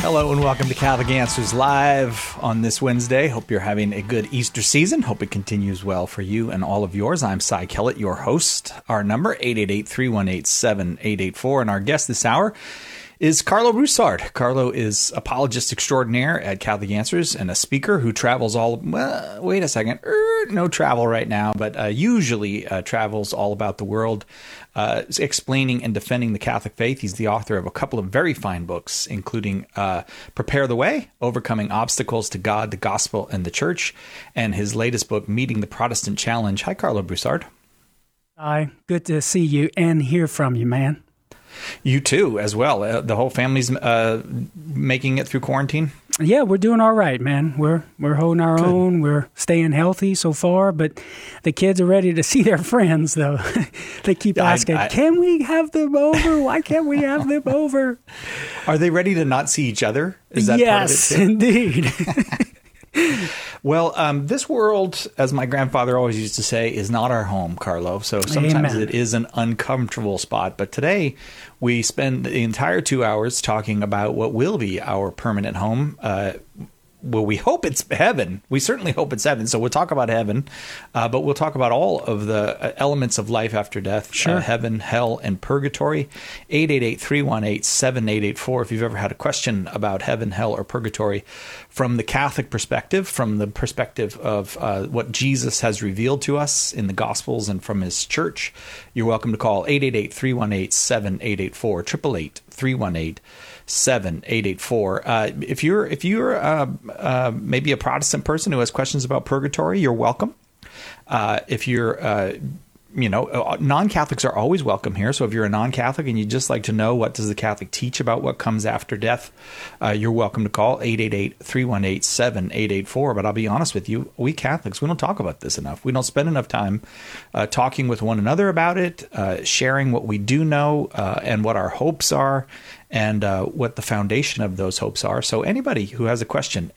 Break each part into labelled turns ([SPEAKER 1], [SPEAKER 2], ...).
[SPEAKER 1] Hello and welcome to Catholic Answers Live on this Wednesday. Hope you're having a good Easter season. Hope it continues well for you and all of yours. I'm Cy Kellett, your host. Our number, 888-318-7884. And our guest this hour is Carlo Broussard. Carlo is apologist extraordinaire at Catholic Answers and a speaker who travels wait a second. No travel right now, but usually travels all about the world, explaining and defending the Catholic faith. He's the author of a couple of very fine books, including Prepare the Way, Overcoming Obstacles to God, the Gospel, and the Church, and his latest book, Meeting the Protestant Challenge. Hi, Carlo Broussard.
[SPEAKER 2] Hi, good to see you and hear from you, man.
[SPEAKER 1] You too, as well. The whole family's making it through quarantine?
[SPEAKER 2] Yeah, we're doing all right, man. We're holding our own. We're staying healthy so far, but the kids are ready to see their friends, though. They keep asking, can we have them over? Why can't we have them over?
[SPEAKER 1] Are they ready to not see each other? Is that
[SPEAKER 2] yes,
[SPEAKER 1] part of it too?
[SPEAKER 2] Indeed.
[SPEAKER 1] Well, this world, as my grandfather always used to say, is not our home, Carlo. So sometimes It is an uncomfortable spot. But today we spend the entire 2 hours talking about what will be our permanent home. Well, we hope it's heaven. We certainly hope it's heaven. So we'll talk about heaven, but we'll talk about all of the elements of life after death,
[SPEAKER 2] sure.
[SPEAKER 1] Heaven, hell, and purgatory. 888-318-7884 if you've ever had a question about heaven, hell, or purgatory from the Catholic perspective, from the perspective of what Jesus has revealed to us in the Gospels and from his church. You're welcome to call 888-318-7884, 888-318-7884. If you're maybe a Protestant person who has questions about purgatory, you're welcome. If you're non-Catholics are always welcome here. So if you're a non-Catholic and you'd just like to know what does the Catholic teach about what comes after death, you're welcome to call 888-318-7884. But I'll be honest with you, we Catholics, we don't talk about this enough. We don't spend enough time talking with one another about it, sharing what we do know and what our hopes are and what the foundation of those hopes are. So anybody who has a question,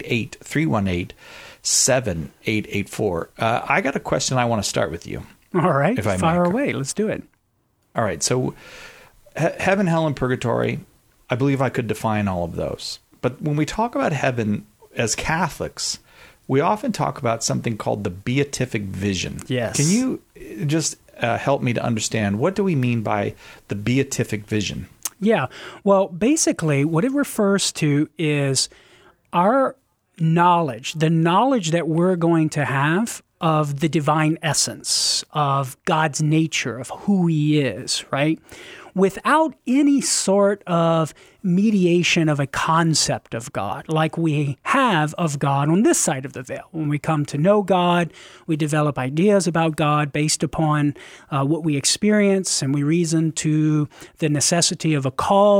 [SPEAKER 1] 888-318-7884. I got a question I want to start with you.
[SPEAKER 2] All right, fire away. Let's do it.
[SPEAKER 1] All right, so heaven, hell, and purgatory, I believe I could define all of those. But when we talk about heaven as Catholics, we often talk about something called the beatific vision.
[SPEAKER 2] Yes.
[SPEAKER 1] Can you just help me to understand, what do we mean by the beatific vision?
[SPEAKER 2] Yeah, well, basically what it refers to is our knowledge, the knowledge that we're going to have of the divine essence, of God's nature, of who he is, right? Without any sort of mediation of a concept of God, like we have of God on this side of the veil. When we come to know God, we develop ideas about God based upon what we experience, and we reason to the necessity of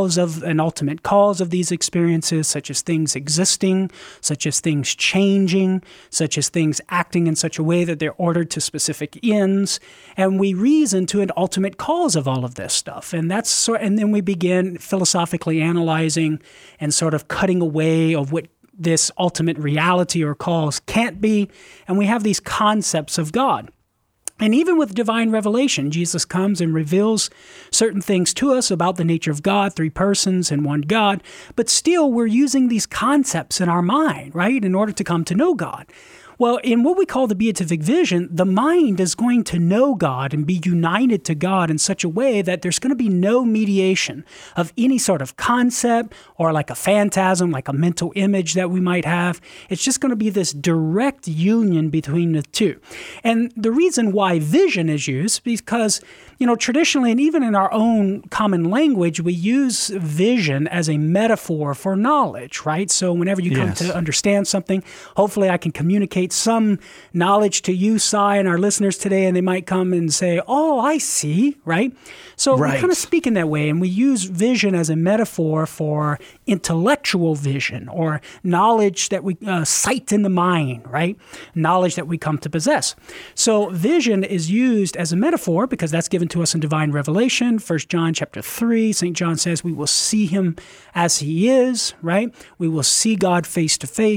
[SPEAKER 2] an ultimate cause of these experiences, such as things existing, such as things changing, such as things acting in such a way that they're ordered to specific ends, and we reason to an ultimate cause of all of this stuff. And then we begin philosophically analyzing and sort of cutting away of what this ultimate reality or cause can't be, and we have these concepts of God. And even with divine revelation, Jesus comes and reveals certain things to us about the nature of God, three persons and one God, but still we're using these concepts in our mind, right, in order to come to know God. Well, in what we call the beatific vision, the mind is going to know God and be united to God in such a way that there's going to be no mediation of any sort of concept or like a phantasm, like a mental image that we might have. It's just going to be this direct union between the two. And the reason why vision is used is because, traditionally and even in our own common language, we use vision as a metaphor for knowledge, right? So whenever you come to understand something, hopefully I can communicate some knowledge to you, Cy, and our listeners today, and they might come and say, oh, I see, right? So we kind of speak in that way, and we use vision as a metaphor for intellectual vision or knowledge that we sight in the mind, right? Knowledge that we come to possess. So vision is used as a metaphor because that's given to us in divine revelation. 1 John chapter 3, St. John says we will see him as he is, right? We will see God face to face.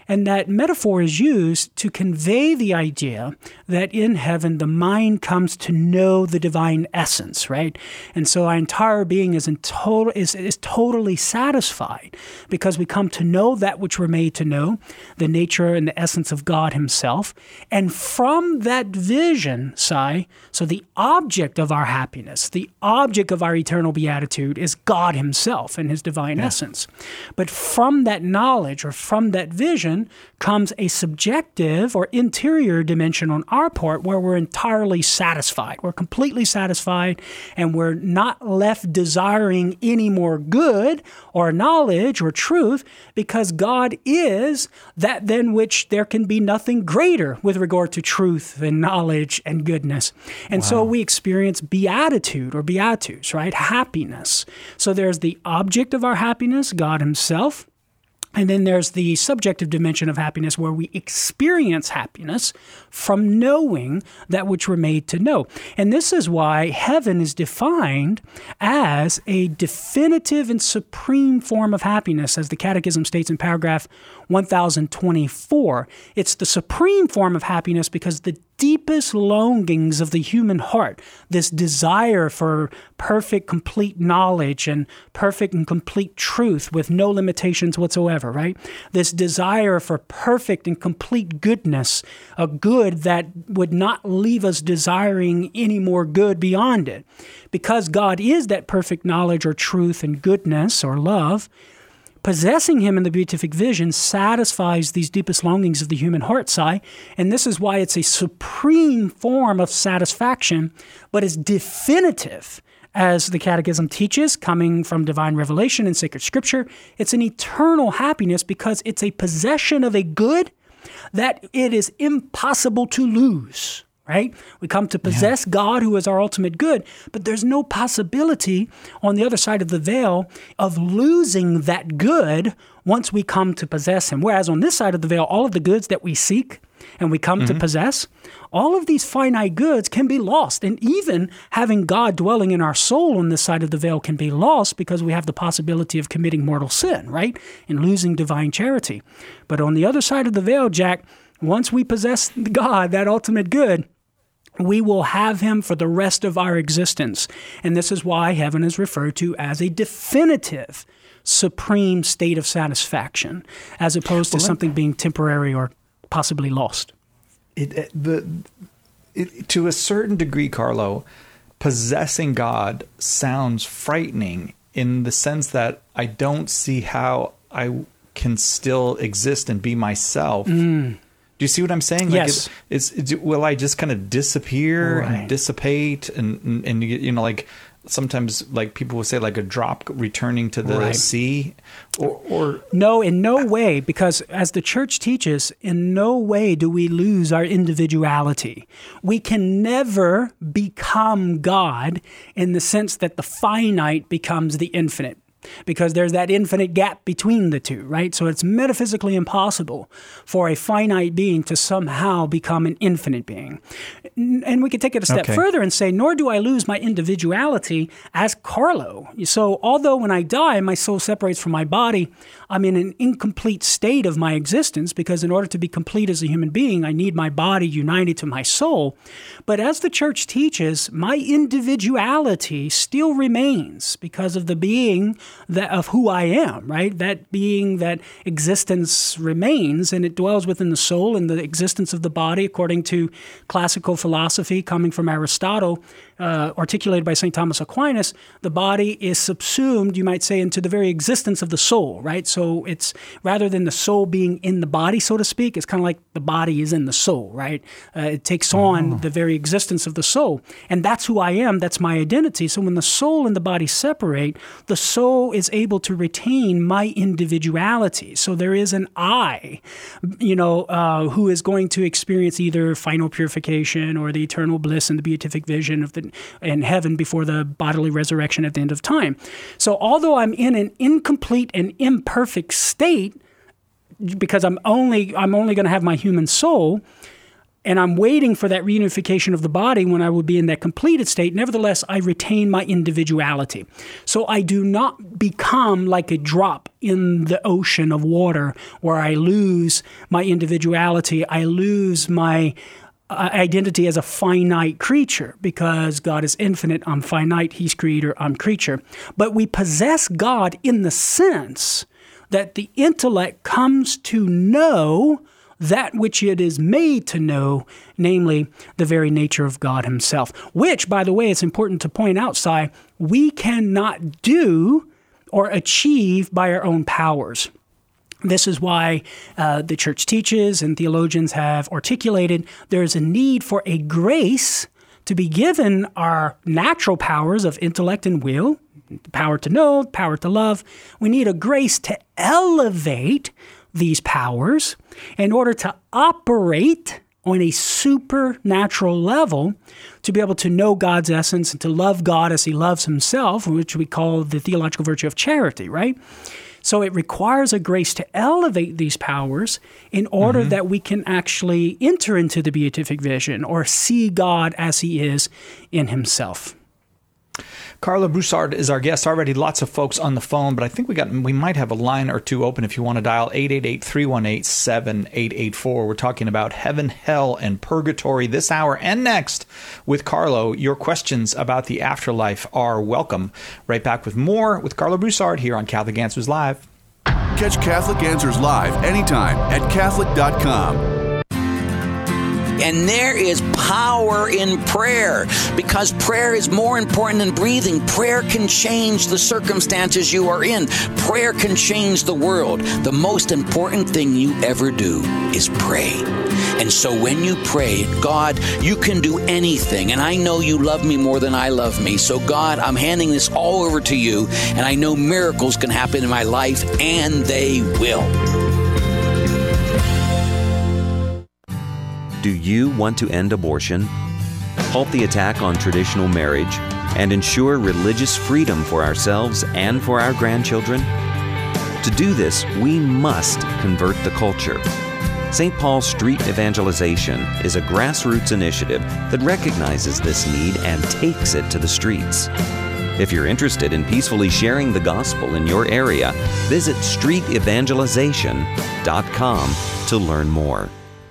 [SPEAKER 2] And that metaphor is used to convey the idea that in heaven the mind comes to know the divine essence, right? And so our entire being is totally satisfied because we come to know that which we're made to know, the nature and the essence of God himself. And from that vision, so the object of our happiness, the object of our eternal beatitude is God himself and his divine essence. But from that knowledge or from that vision comes a subjective or interior dimension on our part where we're entirely satisfied. We're completely satisfied and we're not left desiring any more good or knowledge or truth because God is that than which there can be nothing greater with regard to truth and knowledge and goodness. And so we experience beatitude or beatus, right? Happiness. So there's the object of our happiness, God himself. And then there's the subjective dimension of happiness where we experience happiness from knowing that which we're made to know. And this is why heaven is defined as a definitive and supreme form of happiness, as the Catechism states in paragraph 1024. It's the supreme form of happiness because the deepest longings of the human heart, this desire for perfect, complete knowledge and perfect and complete truth with no limitations whatsoever, right? This desire for perfect and complete goodness, a good that would not leave us desiring any more good beyond it. Because God is that perfect knowledge or truth and goodness or love, possessing him in the beatific vision satisfies these deepest longings of the human heart, and this is why it's a supreme form of satisfaction, but is definitive. As the Catechism teaches, coming from divine revelation and sacred scripture, it's an eternal happiness because it's a possession of a good that it is impossible to lose. Right? We come to possess God, who is our ultimate good, but there's no possibility on the other side of the veil of losing that good once we come to possess him. Whereas on this side of the veil, all of the goods that we seek and we come to possess, all of these finite goods can be lost. And even having God dwelling in our soul on this side of the veil can be lost because we have the possibility of committing mortal sin, right? And losing divine charity. But on the other side of the veil, Jack, once we possess God, that ultimate good, we will have him for the rest of our existence. And this is why heaven is referred to as a definitive, supreme state of satisfaction, as opposed to something being temporary or possibly lost.
[SPEAKER 1] To a certain degree, Carlo, possessing God sounds frightening in the sense that I don't see how I can still exist and be myself. Do you see what I'm saying? Like
[SPEAKER 2] Yes.
[SPEAKER 1] Will I just kind of disappear and dissipate and you know, like sometimes like people will say like a drop returning to the sea or
[SPEAKER 2] No, in no way, because as the church teaches, in no way do we lose our individuality. We can never become God in the sense that the finite becomes the infinite, because there's that infinite gap between the two, right? So it's metaphysically impossible for a finite being to somehow become an infinite being. And we could take it a step further and say, nor do I lose my individuality as Carlo. So although when I die, my soul separates from my body, I'm in an incomplete state of my existence, because in order to be complete as a human being, I need my body united to my soul. But as the church teaches, my individuality still remains because of the being that of who I am, right? That being, that existence remains, and it dwells within the soul and the existence of the body, according to classical philosophy coming from Aristotle, articulated by St. Thomas Aquinas. The body is subsumed, you might say, into the very existence of the soul, right? So it's, rather than the soul being in the body, so to speak, it's kind of like the body is in the soul, right? It takes on the very existence of the soul. And that's who I am, that's my identity. So when the soul and the body separate, the soul is able to retain my individuality. So there is an I, who is going to experience either final purification or the eternal bliss and the beatific vision of in heaven before the bodily resurrection at the end of time. So although I'm in an incomplete and imperfect state, because I'm only going to have my human soul, and I'm waiting for that reunification of the body when I will be in that completed state. Nevertheless, I retain my individuality. So I do not become like a drop in the ocean of water where I lose my individuality. I lose my identity as a finite creature, because God is infinite, I'm finite, He's creator, I'm creature. But we possess God in the sense that the intellect comes to know that which it is made to know, namely the very nature of God Himself, which, by the way, it's important to point out, Si, we cannot do or achieve by our own powers. This is why the church teaches and theologians have articulated there is a need for a grace to be given our natural powers of intellect and will, power to know, power to love. We need a grace to elevate these powers in order to operate on a supernatural level, to be able to know God's essence and to love God as He loves Himself, which we call the theological virtue of charity, right? So it requires a grace to elevate these powers in order that we can actually enter into the beatific vision or see God as He is in Himself.
[SPEAKER 1] Carlo Broussard is our guest already. Lots of folks on the phone, but I think we might have a line or two open if you want to dial 888-318-7884. We're talking about heaven, hell, and purgatory this hour and next with Carlo. Your questions about the afterlife are welcome. Right back with more with Carlo Broussard here on Catholic Answers Live.
[SPEAKER 3] Catch Catholic Answers Live anytime at Catholic.com.
[SPEAKER 4] And there is power in prayer, because prayer is more important than breathing. Prayer can change the circumstances you are in. Prayer can change the world. The most important thing you ever do is pray. And so when you pray, God, you can do anything. And I know you love me more than I love me. So God, I'm handing this all over to you. And I know miracles can happen in my life, and they will.
[SPEAKER 5] Do you want to end abortion, halt the attack on traditional marriage, and ensure religious freedom for ourselves and for our grandchildren? To do this, we must convert the culture. St. Paul's Street Evangelization is a grassroots initiative that recognizes this need and takes it to the streets. If you're interested in peacefully sharing the gospel in your area, visit streetevangelization.com to learn more.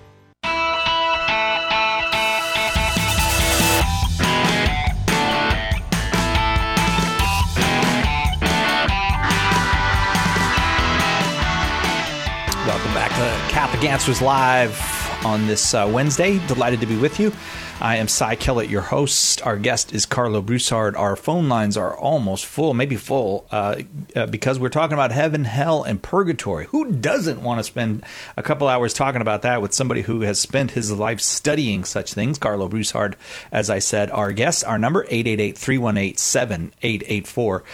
[SPEAKER 1] Catholic Answers Live on this Wednesday. Delighted to be with you. I am Cy Kellett, your host. Our guest is Carlo Broussard. Our phone lines are almost full, maybe full, because we're talking about heaven, hell, and purgatory. Who doesn't want to spend a couple hours talking about that with somebody who has spent his life studying such things? Carlo Broussard, as I said, our guest. Our number, 888-318-7884,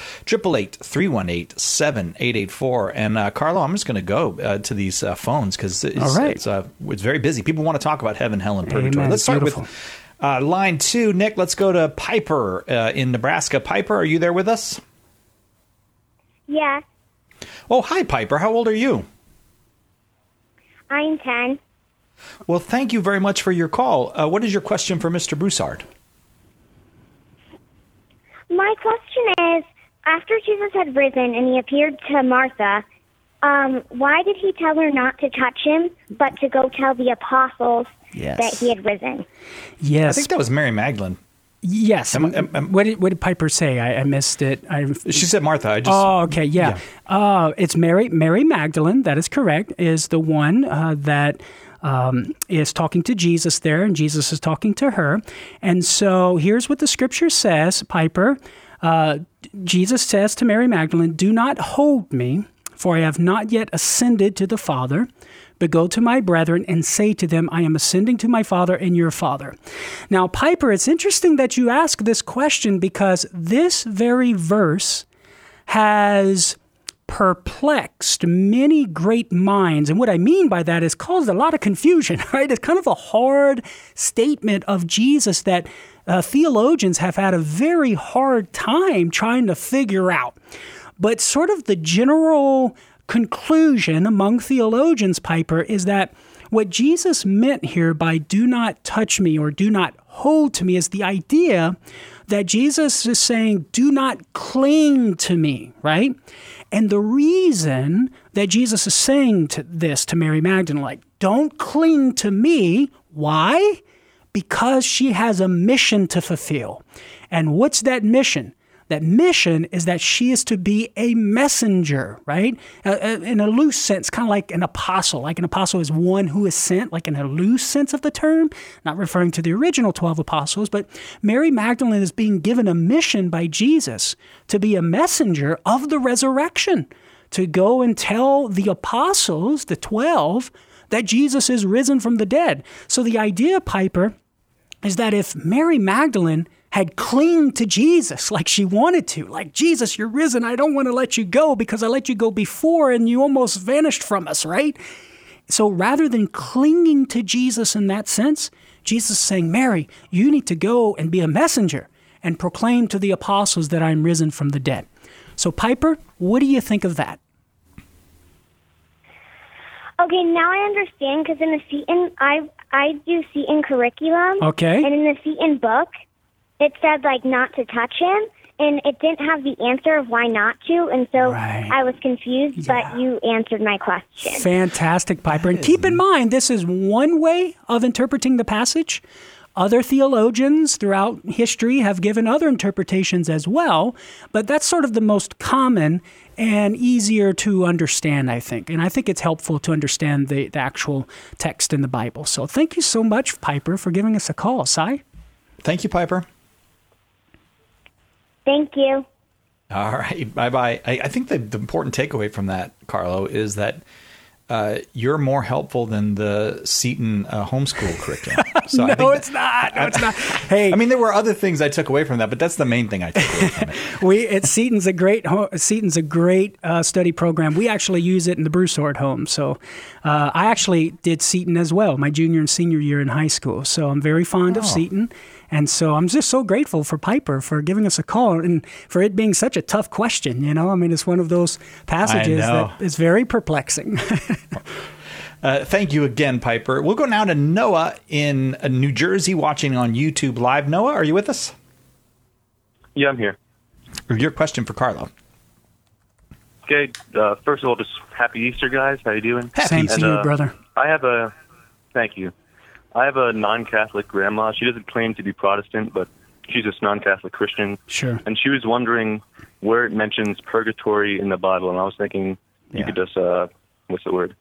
[SPEAKER 1] 888-318-7884. And Carlo, I'm just going to go to these phones because it's very busy. People want to talk about heaven, hell, and purgatory.
[SPEAKER 2] Amen.
[SPEAKER 1] Let's start
[SPEAKER 2] Beautiful.
[SPEAKER 1] with line 2. Nick, let's go to Piper in Nebraska. Piper, are you there with us?
[SPEAKER 6] Yeah.
[SPEAKER 1] Oh, hi, Piper. How old are you?
[SPEAKER 6] I'm 10.
[SPEAKER 1] Well, thank you very much for your call. What is your question for Mr. Broussard?
[SPEAKER 6] My question is, after Jesus had risen and he appeared to Martha, why did he tell her not to touch him, but to go tell the apostles that he had risen?
[SPEAKER 2] Yes.
[SPEAKER 1] I think that was Mary Magdalene.
[SPEAKER 2] Yes. What did Piper say? I missed it.
[SPEAKER 1] She said Martha.
[SPEAKER 2] Okay, yeah. It's Mary Magdalene, that is correct, is the one that is talking to Jesus there, and Jesus is talking to her. And so here's what the scripture says, Piper. Jesus says to Mary Magdalene, "Do not hold me, for I have not yet ascended to the Father, but go to my brethren and say to them, I am ascending to my Father and your Father." Now, Piper, it's interesting that you ask this question, because this very verse has perplexed many great minds. And what I mean by that is caused a lot of confusion, right? It's kind of a hard statement of Jesus that theologians have had a very hard time trying to figure out. But sort of the general conclusion among theologians, Piper, is that What Jesus meant here by do not touch me or do not hold to me is the idea that Jesus is saying, do not cling to me, right? And the reason that Jesus is saying this to Mary Magdalene, like, don't cling to me. Why? Because she has a mission to fulfill. And what's that mission? That mission is that she is to be a messenger, right? In a loose sense, kind of like an apostle. Like an apostle is one who is sent, like in a loose sense of the term, not referring to the original 12 apostles, but Mary Magdalene is being given a mission by Jesus to be a messenger of the resurrection, to go and tell the apostles, the 12, that Jesus is risen from the dead. So the idea, Piper, is that if Mary Magdalene had clinged to Jesus like she wanted to, like, Jesus, you're risen, I don't want to let you go because I let you go before and you almost vanished from us, right? So rather than clinging to Jesus in that sense, Jesus is saying, Mary, you need to go and be a messenger and proclaim to the apostles that I'm risen from the dead. So Piper, what do you think of that?
[SPEAKER 6] Okay, now I understand, because in the Seton, I do Seton curriculum.
[SPEAKER 2] Okay.
[SPEAKER 6] And in the Seton book, it said, like, not to touch him, and it didn't have the answer of why not to, and so I was confused, but you answered my question.
[SPEAKER 2] Fantastic, Piper. And keep in mind, this is one way of interpreting the passage. Other theologians throughout history have given other interpretations as well, but that's sort of the most common and easier to understand, I think. And I think it's helpful to understand the actual text in the Bible. So thank you so much, Piper, for giving us a call. Si?
[SPEAKER 1] Thank you, Piper.
[SPEAKER 6] Thank you.
[SPEAKER 1] All right. Bye-bye. I think the important takeaway from that, Carlo, is that you're more helpful than the Seton homeschool curriculum. So
[SPEAKER 2] No, it's not. Hey,
[SPEAKER 1] I mean, there were other things I took away from that, but that's the main thing I took away from it.
[SPEAKER 2] Seton's a great study program. We actually use it in the Broussard home. So I actually did Seton as well, my junior and senior year in high school. So I'm very fond of Seton. And so I'm just so grateful for Piper for giving us a call and for it being such a tough question. You know, I mean, it's one of those passages that is very perplexing.
[SPEAKER 1] Thank you again, Piper. We'll go now to Noah in New Jersey watching on YouTube Live. Noah, are you with us?
[SPEAKER 7] Yeah, I'm here.
[SPEAKER 1] Your question for Carlo.
[SPEAKER 7] Okay, first of all, just happy Easter, guys. How you doing?
[SPEAKER 2] Same to you, brother.
[SPEAKER 7] Thank you. I have a non-Catholic grandma. She doesn't claim to be Protestant, but she's a non-Catholic Christian.
[SPEAKER 2] Sure.
[SPEAKER 7] And she was wondering where it mentions purgatory in the Bible, and I was thinking you could just, what's the word?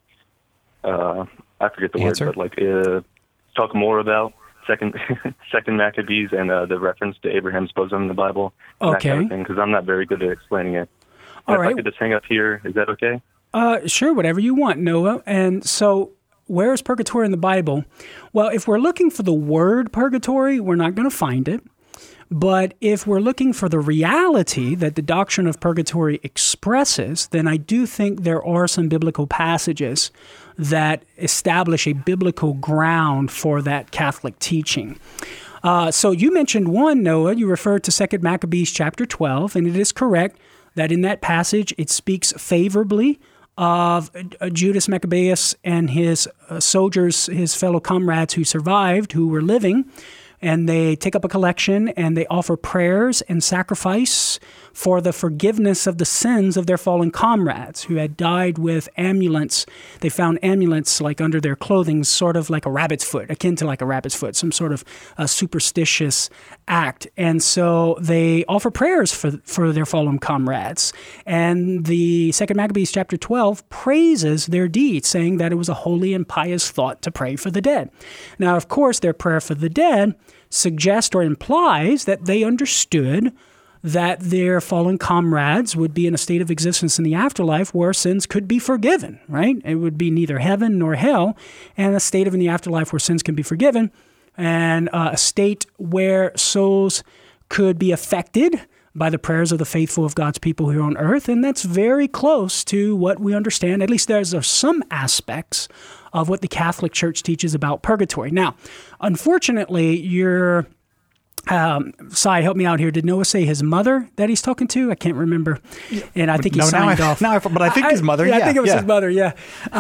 [SPEAKER 7] I forget the word, but like talk more about Second Maccabees and the reference to Abraham's bosom in the Bible.
[SPEAKER 2] Okay.
[SPEAKER 7] That kind of thing, because I'm not very good at explaining it.
[SPEAKER 2] All right.
[SPEAKER 7] If I could just hang up here, is that okay?
[SPEAKER 2] Sure, whatever you want, Noah. And so, where is purgatory in the Bible? Well, if we're looking for the word purgatory, we're not going to find it. But if we're looking for the reality that the doctrine of purgatory expresses, then I do think there are some biblical passages that establish a biblical ground for that Catholic teaching. So you mentioned one, Noah. You referred to 2 Maccabees chapter 12, and it is correct that in that passage it speaks favorably of Judas Maccabeus and his soldiers, his fellow comrades who survived, who were living. And they take up a collection and they offer prayers and sacrifice for the forgiveness of the sins of their fallen comrades who had died with amulets. They found amulets like under their clothing, sort of like a rabbit's foot, akin to like a rabbit's foot, some sort of a superstitious act. And so they offer prayers for their fallen comrades. And the 2 Maccabees chapter 12 praises their deeds, saying that it was a holy and pious thought to pray for the dead. Now, of course, their prayer for the dead suggests or implies that they understood that their fallen comrades would be in a state of existence in the afterlife where sins could be forgiven, right? It would be neither heaven nor hell, and a state of in the afterlife where sins can be forgiven, and a state where souls could be affected by the prayers of the faithful of God's people here on earth, and that's very close to what we understand. At least there's some aspects of what the Catholic Church teaches about purgatory. Now, unfortunately, your Sai, help me out here. Did Noah say his mother that he's talking to? I can't remember. And I think he signed off.
[SPEAKER 1] But I think his mother.
[SPEAKER 2] I think it was his mother. Yeah.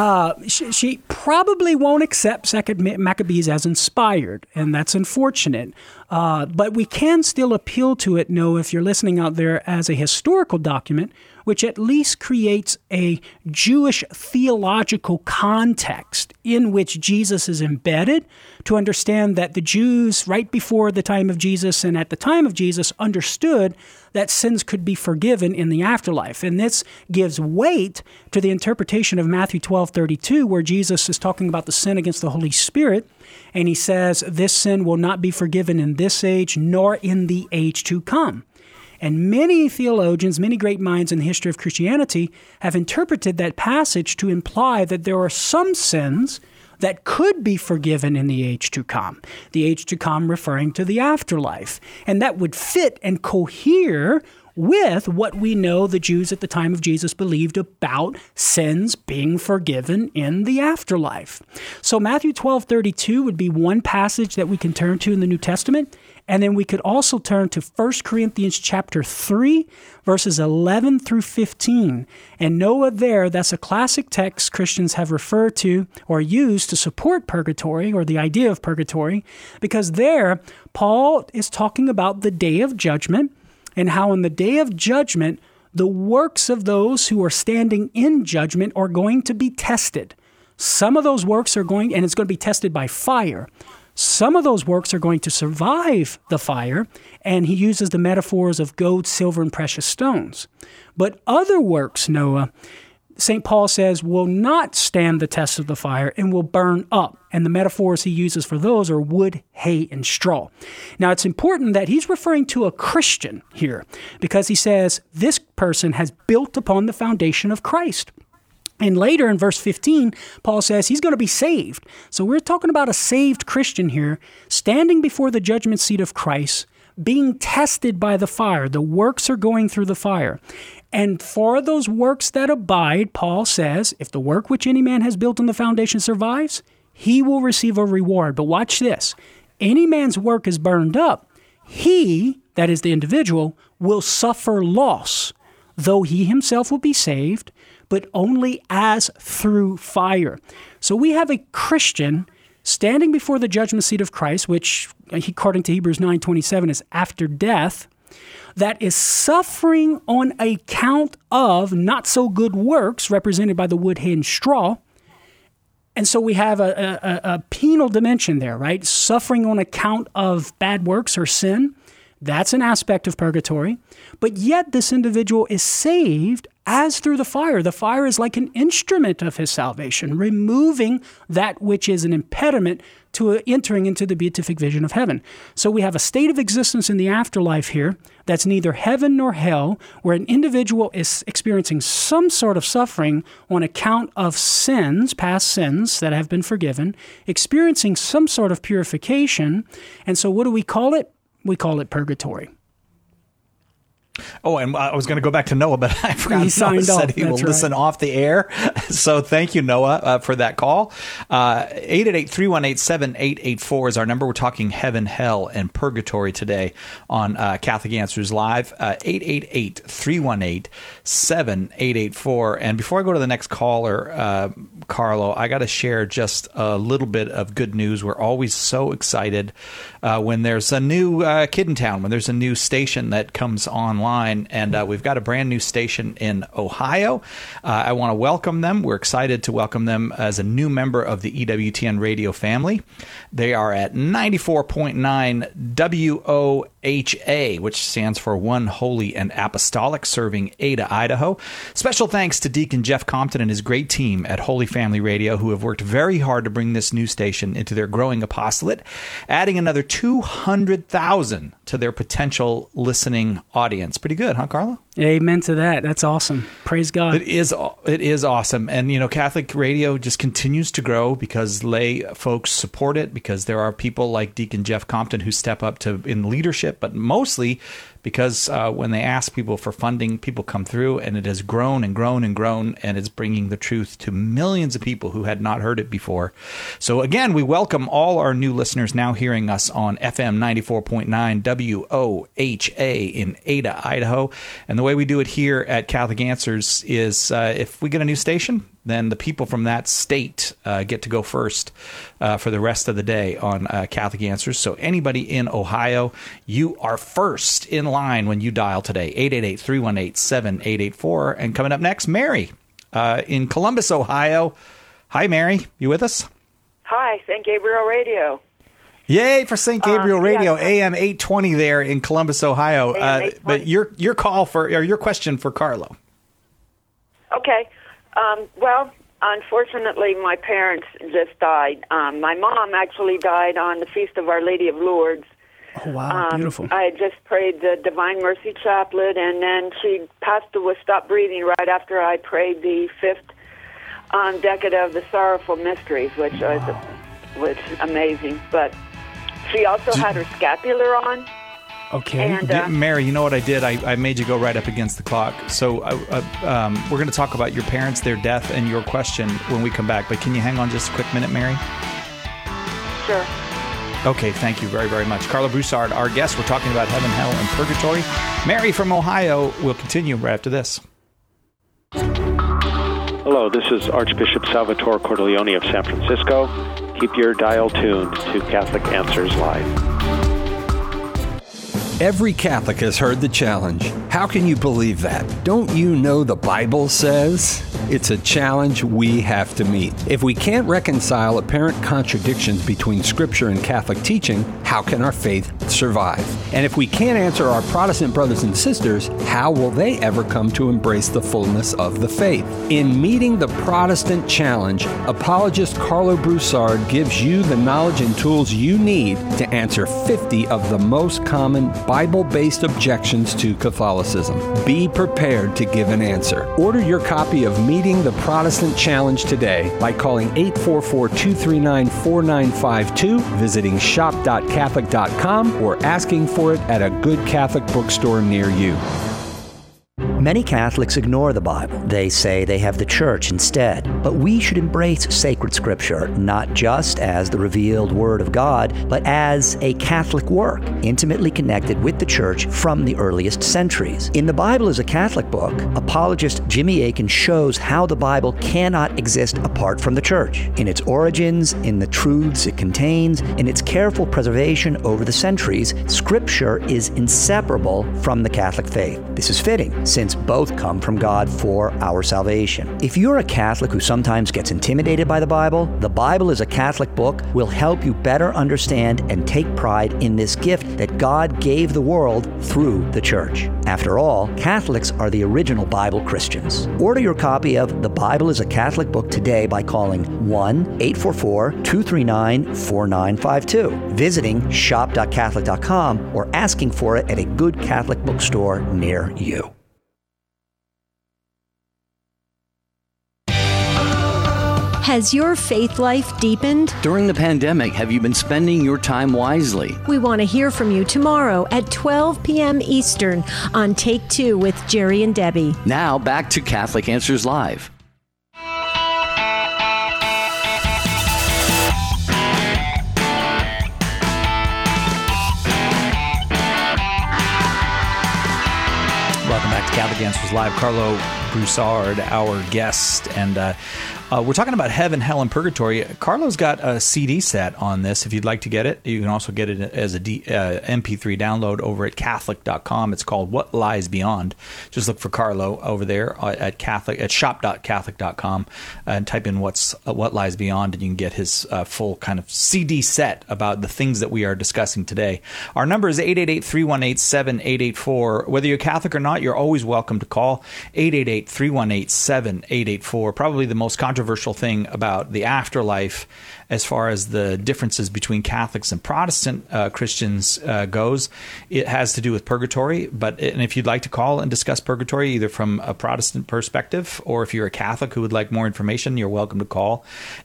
[SPEAKER 2] She probably won't accept 2 Maccabees as inspired, and that's unfortunate. But we can still appeal to it, Noah, if you're listening out there, as a historical document, which at least creates a Jewish theological context in which Jesus is embedded, to understand that the Jews right before the time of Jesus and at the time of Jesus understood that sins could be forgiven in the afterlife. And this gives weight to the interpretation of Matthew 12:32, where Jesus is talking about the sin against the Holy Spirit. And he says, this sin will not be forgiven in this age, nor in the age to come. And many theologians, many great minds in the history of Christianity have interpreted that passage to imply that there are some sins that could be forgiven in the age to come. The age to come referring to the afterlife. And that would fit and cohere with what we know the Jews at the time of Jesus believed about sins being forgiven in the afterlife. So Matthew 12:32 would be one passage that we can turn to in the New Testament. And then we could also turn to 1 Corinthians chapter 3, verses 11 through 15. And Noah there, that's a classic text Christians have referred to or used to support purgatory, or the idea of purgatory, because there Paul is talking about the day of judgment, and how in the day of judgment, the works of those who are standing in judgment are going to be tested. Some of those works are going, and it's going to be tested by fire. Some of those works are going to survive the fire, and he uses the metaphors of gold, silver, and precious stones. But other works, Noah, St. Paul says, will not stand the test of the fire and will burn up. And the metaphors he uses for those are wood, hay, and straw. Now, it's important that he's referring to a Christian here, because he says this person has built upon the foundation of Christ. And later in verse 15, Paul says he's going to be saved. So we're talking about a saved Christian here, standing before the judgment seat of Christ, being tested by the fire. The works are going through the fire. And for those works that abide, Paul says, if the work which any man has built on the foundation survives, he will receive a reward. But watch this. Any man's work is burned up. He, that is the individual, will suffer loss, though he himself will be saved, but only as through fire. So we have a Christian standing before the judgment seat of Christ, which, according to Hebrews 9:27, is after death, that is suffering on account of not so good works, represented by the wood, hay, and straw. And so we have a penal dimension there, right? Suffering on account of bad works or sin. That's an aspect of purgatory. But yet this individual is saved as through the fire. The fire is like an instrument of his salvation, removing that which is an impediment to entering into the beatific vision of heaven. So we have a state of existence in the afterlife here that's neither heaven nor hell, where an individual is experiencing some sort of suffering on account of sins, past sins that have been forgiven, experiencing some sort of purification. And so what do we call it? We call it purgatory.
[SPEAKER 1] Oh, and I was going to go back to Noah, but I forgot. He said he will listen off the air. So thank you, Noah, for that call. 888-318-7884 is our number. We're talking heaven, hell, and purgatory today on Catholic Answers Live. 888-318-7884. And before I go to the next caller, Carlo, I got to share just a little bit of good news. We're always so excited when there's a new kid in town, when there's a new station that comes online. And we've got a brand new station in Ohio. I want to welcome them. We're excited to welcome them as a new member of the EWTN radio family. They are at 94.9 WOHA, which stands for One Holy and Apostolic, serving Ada, Idaho. Special thanks to Deacon Jeff Compton and his great team at Holy Family Radio, who have worked very hard to bring this new station into their growing apostolate, adding another 200,000 to their potential listening audience. Pretty good, huh, Carlo?
[SPEAKER 2] Amen to that. That's awesome. Praise God.
[SPEAKER 1] It is awesome. And, you know, Catholic radio just continues to grow because lay folks support it, because there are people like Deacon Jeff Compton who step up in leadership, but mostly because when they ask people for funding, people come through, and it has grown and grown and grown, and it's bringing the truth to millions of people who had not heard it before. So again, we welcome all our new listeners now hearing us on FM 94.9 WOHA in Ada, Idaho. And the way we do it here at Catholic Answers is if we get a new station, then the people from that state get to go first for the rest of the day on Catholic Answers. So anybody in Ohio, you are first in line when you dial today, 888-318-7884. And coming up next, Mary in Columbus, Ohio. Hi, Mary. You with us?
[SPEAKER 8] Hi, St. Gabriel Radio.
[SPEAKER 1] Yay for St. Gabriel Radio, AM 820 there in Columbus, Ohio. But your question for Carlo.
[SPEAKER 8] Okay. Well, unfortunately, my parents just died. My mom actually died on the Feast of Our Lady of Lourdes.
[SPEAKER 2] Oh, wow, beautiful.
[SPEAKER 8] I had just prayed the Divine Mercy Chaplet, and then she stopped breathing right after I prayed the fifth decade of the Sorrowful Mysteries, which was amazing. But she also had her scapular on.
[SPEAKER 2] Okay.
[SPEAKER 8] And,
[SPEAKER 1] Mary, you know what I did? I made you go right up against the clock. So we're going to talk about your parents, their death, and your question when we come back. But can you hang on just a quick minute, Mary?
[SPEAKER 8] Sure.
[SPEAKER 1] Okay, thank you very, very much. Carlo Broussard, our guest. We're talking about heaven, hell, and purgatory. Mary from Ohio will continue right after this.
[SPEAKER 9] Hello, this is Archbishop Salvatore Cordileone of San Francisco. Keep your dial tuned to Catholic Answers Live.
[SPEAKER 10] Every Catholic has heard the challenge. How can you believe that? Don't you know the Bible says? It's a challenge we have to meet. If we can't reconcile apparent contradictions between Scripture and Catholic teaching, how can our faith survive? And if we can't answer our Protestant brothers and sisters, how will they ever come to embrace the fullness of the faith? In meeting the Protestant challenge, apologist Carlo Broussard gives you the knowledge and tools you need to answer 50 of the most common Bible-based objections to Catholicism. Be prepared to give an answer. Order your copy of Meeting the Protestant Challenge today by calling 844-239-4952, visiting shop.catholic.com, or asking for it at a good Catholic bookstore near you.
[SPEAKER 11] Many Catholics ignore the Bible. They say they have the Church instead. But we should embrace sacred Scripture, not just as the revealed Word of God, but as a Catholic work, intimately connected with the Church from the earliest centuries. In The Bible as a Catholic Book, apologist Jimmy Akin shows how the Bible cannot exist apart from the Church, in its origins, in the truths it contains, in its careful preservation over the centuries. Scripture is inseparable from the Catholic faith. This is fitting, since both come from God for our salvation. If you're a Catholic who sometimes gets intimidated by the Bible as a Catholic Book will help you better understand and take pride in this gift that God gave the world through the Church. After all, Catholics are the original Bible Christians. Order your copy of The Bible as a Catholic Book today by calling 1-844-239-4952, visiting shop.catholic.com, or asking for it at a good Catholic bookstore near you.
[SPEAKER 12] Has your faith life deepened?
[SPEAKER 4] During the pandemic, have you been spending your time wisely?
[SPEAKER 12] We want to hear from you tomorrow at 12 p.m. Eastern on Take Two with Jerry and Debbie.
[SPEAKER 4] Now, back to Catholic Answers Live.
[SPEAKER 1] Welcome back to Catholic Answers Live. Carlo Broussard, our guest, and we're talking about heaven, hell, and purgatory. Carlo's got a CD set on this. If you'd like to get it, you can also get it as a MP3 download over at Catholic.com. It's called What Lies Beyond. Just look for Carlo over there at shop.catholic.com and type in What Lies Beyond, and you can get his full kind of CD set about the things that we are discussing today. Our number is 888-318-7884. Whether you're Catholic or not, you're always welcome to call 888-318-7884. Probably the most controversial thing about the afterlife as far as the differences between Catholics and Protestant Christians goes. It has to do with purgatory. And if you'd like to call and discuss purgatory, either from a Protestant perspective or if you're a Catholic who would like more information, you're welcome to call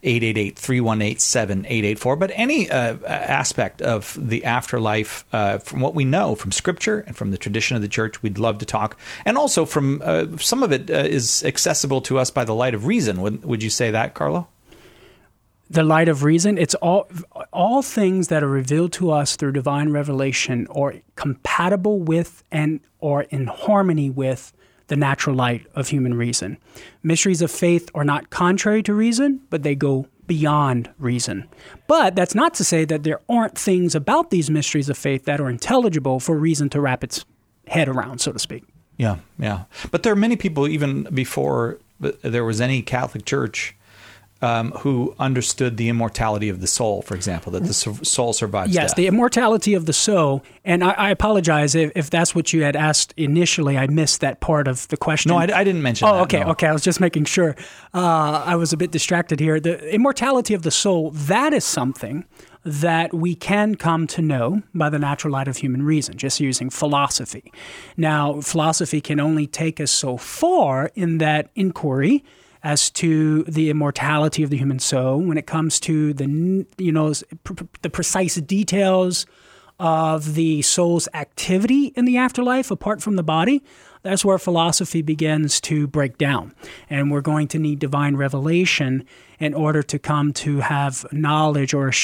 [SPEAKER 1] 888-318-7884. But any aspect of the afterlife, from what we know from Scripture and from the tradition of the Church, we'd love to talk. And also from some of it is accessible to us by the light of reason. Would you say that, Carlo?
[SPEAKER 2] The light of reason, it's all things that are revealed to us through divine revelation or compatible with and or in harmony with the natural light of human reason. Mysteries of faith are not contrary to reason, but they go beyond reason. But that's not to say that there aren't things about these mysteries of faith that are intelligible for reason to wrap its head around, so to speak.
[SPEAKER 1] Yeah. But there are many people, even before there was any Catholic Church, who understood the immortality of the soul, for example, that the soul survives death.
[SPEAKER 2] Yes, the immortality of the soul. And I apologize if that's what you had asked initially. I missed that part of the question.
[SPEAKER 1] No, I didn't mention that.
[SPEAKER 2] Okay,
[SPEAKER 1] no.
[SPEAKER 2] okay. I was just making sure. I was a bit distracted here. The immortality of the soul, that is something that we can come to know by the natural light of human reason, just using philosophy. Now, philosophy can only take us so far in that inquiry as to the immortality of the human soul when it comes to the precise details of the soul's activity in the afterlife apart from the body. That's where philosophy begins to break down. And we're going to need divine revelation in order to come to have knowledge or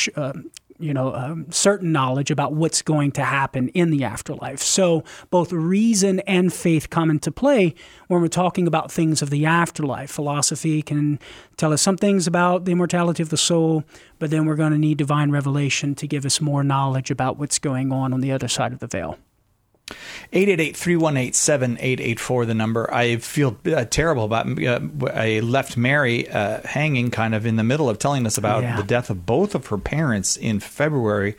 [SPEAKER 2] certain knowledge about what's going to happen in the afterlife. So both reason and faith come into play when we're talking about things of the afterlife. Philosophy can tell us some things about the immortality of the soul, but then we're going to need divine revelation to give us more knowledge about what's going on the other side of the veil.
[SPEAKER 1] 888-318-7884, the number. I feel terrible about I left Mary hanging kind of in the middle of telling us about the death of both of her parents in February.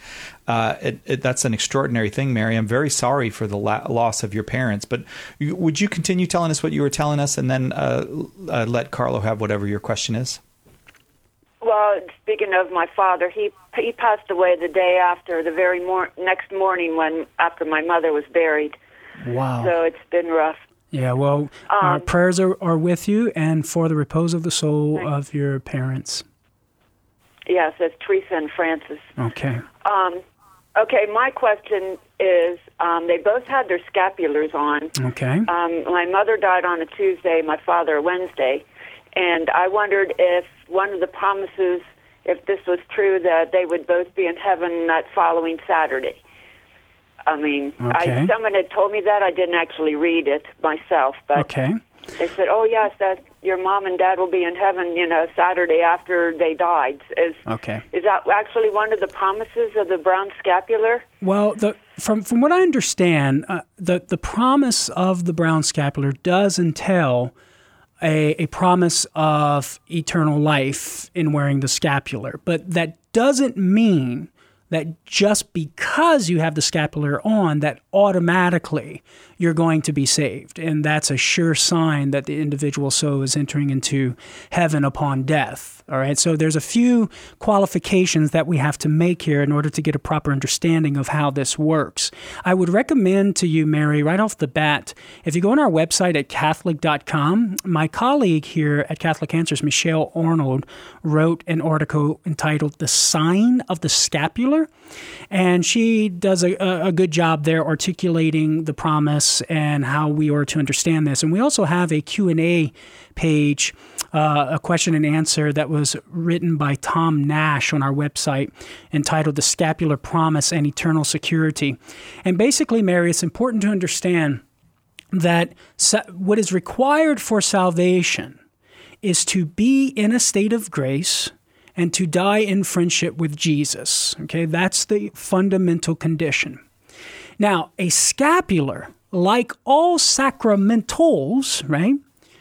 [SPEAKER 1] That's an extraordinary thing, Mary. I'm very sorry for the loss of your parents, but would you continue telling us what you were telling us and then let Carlo have whatever your question is?
[SPEAKER 8] Well, speaking of my father, he passed away the day after, the very next morning after my mother was buried.
[SPEAKER 2] Wow.
[SPEAKER 8] So it's been rough.
[SPEAKER 2] Yeah, well, our prayers are with you and for the repose of the soul of your parents.
[SPEAKER 8] Yes, it's Teresa and Francis.
[SPEAKER 2] Okay.
[SPEAKER 8] Okay, my question is, they both had their scapulars on.
[SPEAKER 2] Okay.
[SPEAKER 8] My mother died on a Tuesday, my father a Wednesday. And I wondered if one of the promises, if this was true, that they would both be in heaven that following Saturday. I mean, someone had told me that. I didn't actually read it myself. But they said, oh, yes, that your mom and dad will be in heaven, Saturday after they died. Is that actually one of the promises of the brown scapular?
[SPEAKER 2] Well, from what I understand, the promise of the brown scapular does entail a promise of eternal life in wearing the scapular. But that doesn't mean that just because you have the scapular on, that automatically you're going to be saved. And that's a sure sign that the individual soul is entering into heaven upon death. All right, so there's a few qualifications that we have to make here in order to get a proper understanding of how this works. I would recommend to you, Mary, right off the bat, if you go on our website at Catholic.com, my colleague here at Catholic Answers, Michelle Arnold, wrote an article entitled The Sign of the Scapular, and she does a good job there articulating the promise and how we are to understand this. And we also have a Q&A page, a question and answer that was written by Tom Nash on our website entitled The Scapular Promise and Eternal Security. And basically, Mary, it's important to understand that what is required for salvation is to be in a state of grace and to die in friendship with Jesus. Okay, that's the fundamental condition. Now, a scapular, like all sacramentals, right,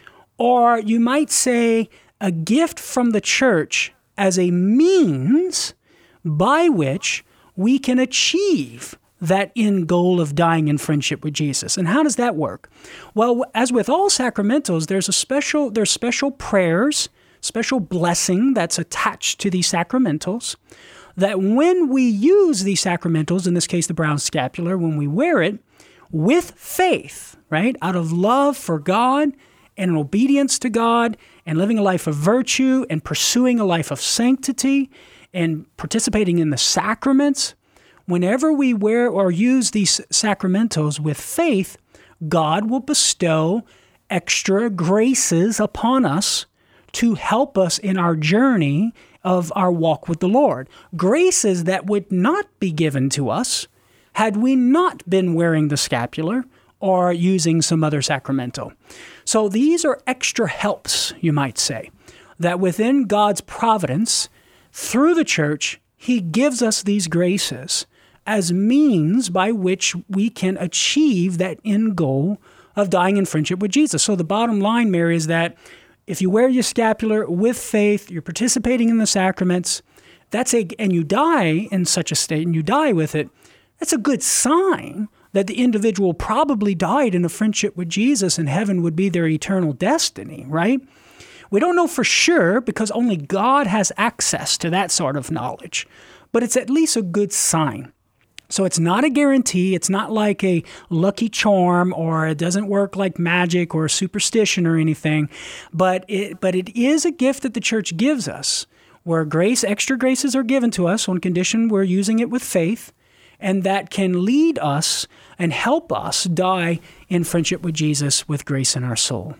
[SPEAKER 2] or you might say a gift from the church as a means by which we can achieve that end goal of dying in friendship with Jesus. And how does that work? Well, as with all sacramentals, there's special prayers special blessing that's attached to these sacramentals, that when we use these sacramentals, in this case the brown scapular, when we wear it with faith, right, out of love for God and in obedience to God and living a life of virtue and pursuing a life of sanctity and participating in the sacraments, whenever we wear or use these sacramentals with faith, God will bestow extra graces upon us to help us in our journey of our walk with the Lord. Graces that would not be given to us had we not been wearing the scapular or using some other sacramental. So these are extra helps, you might say, that within God's providence, through the church, he gives us these graces as means by which we can achieve that end goal of dying in friendship with Jesus. So the bottom line, Mary, is that if you wear your scapular with faith, you're participating in the sacraments, and you die in such a state and you die with it, that's a good sign that the individual probably died in a friendship with Jesus and heaven would be their eternal destiny, right? We don't know for sure because only God has access to that sort of knowledge, but it's at least a good sign. So it's not a guarantee. It's not like a lucky charm, or it doesn't work like magic or superstition or anything. But it is a gift that the church gives us, where extra graces are given to us on condition we're using it with faith, and that can lead us and help us die in friendship with Jesus with grace in our soul.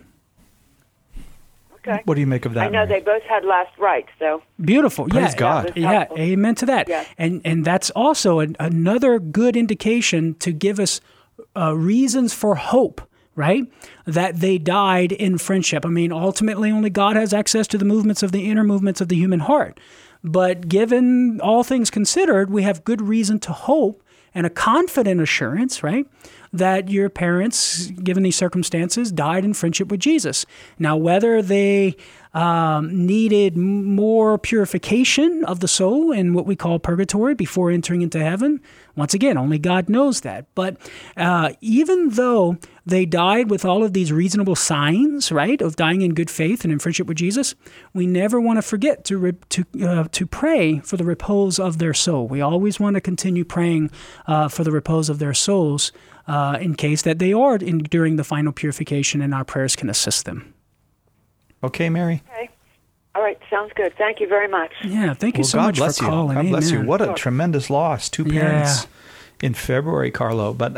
[SPEAKER 8] Okay.
[SPEAKER 1] What do you make of that?
[SPEAKER 8] I know
[SPEAKER 1] Mary?
[SPEAKER 8] they both had last rites, so.
[SPEAKER 2] Beautiful.
[SPEAKER 1] Praise God.
[SPEAKER 2] Yeah, amen to that.
[SPEAKER 8] Yes.
[SPEAKER 2] And that's also another good indication to give us reasons for hope, right? That they died in friendship. I mean, ultimately, only God has access to the inner movements of the human heart. But given all things considered, we have good reason to hope and a confident assurance, right, that your parents, given these circumstances, died in friendship with Jesus. Now, whether they needed more purification of the soul in what we call purgatory before entering into heaven, once again, only God knows that. But even though they died with all of these reasonable signs, right, of dying in good faith and in friendship with Jesus, we never want to forget to pray for the repose of their soul. We always want to continue praying for the repose of their souls in case that they are enduring the final purification, and our prayers can assist them.
[SPEAKER 1] Okay, Mary?
[SPEAKER 8] Okay. All right, sounds good. Thank you very much.
[SPEAKER 2] Yeah, thank you so much for calling.
[SPEAKER 1] God bless you.
[SPEAKER 2] Amen.
[SPEAKER 1] What a tremendous loss. Two parents in February, Carlo. But